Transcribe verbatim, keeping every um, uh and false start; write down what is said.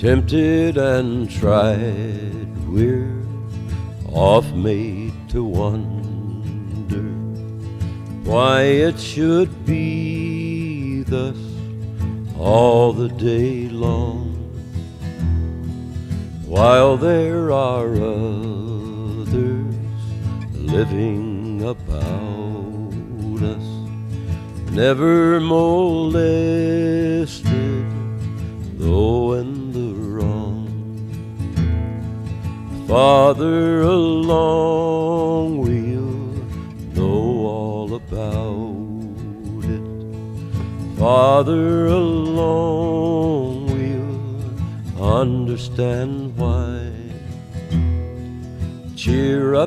tempted and tried, we're oft made to wonder why it should be thus all the day long, while there are others living about us, never molested, though in the wrong. Farther along we'll know all about it. Farther along we'll understand why. Cheer up.